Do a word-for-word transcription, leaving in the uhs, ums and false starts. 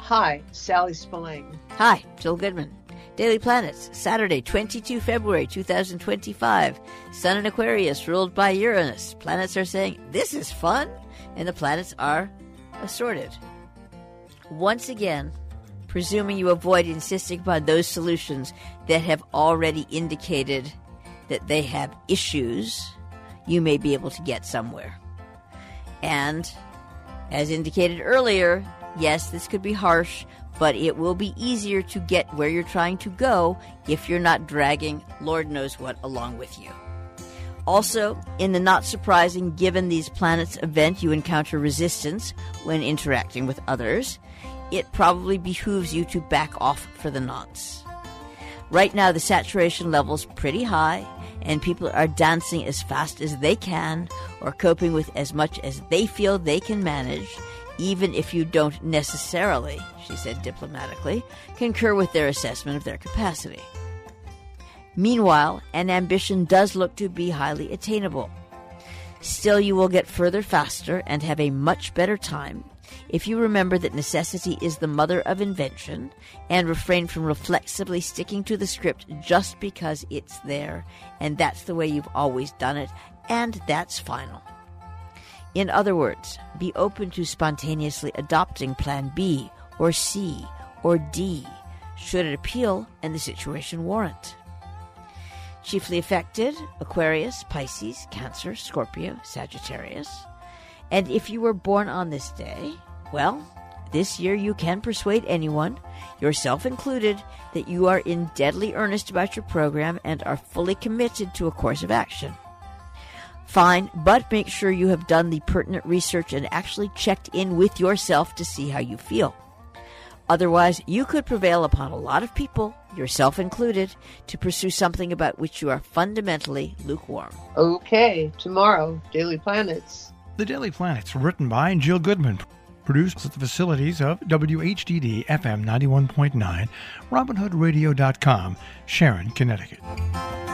Hi, Sally Spillane. Hi, Jill Goodman. Daily Planets, Saturday, the twenty-second of February, two thousand twenty-five. Sun in Aquarius, ruled by Uranus. Planets are saying, this is fun, and the planets are assorted. Once again, presuming you avoid insisting upon those solutions that have already indicated that they have issues, you may be able to get somewhere. And, as indicated earlier, yes, this could be harsh, but it will be easier to get where you're trying to go if you're not dragging Lord knows what along with you. Also, in the not surprising given these planets event you encounter resistance when interacting with others, it probably behooves you to back off for the nonce. Right now, the saturation level's pretty high, and people are dancing as fast as they can or coping with as much as they feel they can manage, even if you don't necessarily, she said diplomatically, concur with their assessment of their capacity. Meanwhile, an ambition does look to be highly attainable. Still, you will get further faster and have a much better time if you remember that necessity is the mother of invention and refrain from reflexively sticking to the script just because it's there, and that's the way you've always done it, and that's final. In other words, be open to spontaneously adopting Plan B or C or D, should it appeal and the situation warrant. Chiefly affected, Aquarius, Pisces, Cancer, Scorpio, Sagittarius. And if you were born on this day, well, this year you can persuade anyone, yourself included, that you are in deadly earnest about your program and are fully committed to a course of action. Fine, but make sure you have done the pertinent research and actually checked in with yourself to see how you feel. Otherwise, you could prevail upon a lot of people, yourself included, to pursue something about which you are fundamentally lukewarm. Okay, tomorrow, Daily Planets. The Daily Planets, written by Jill Goodman, produced at the facilities of W H D D F M ninety-one point nine, Robin Hood Radio dot com, Sharon, Connecticut.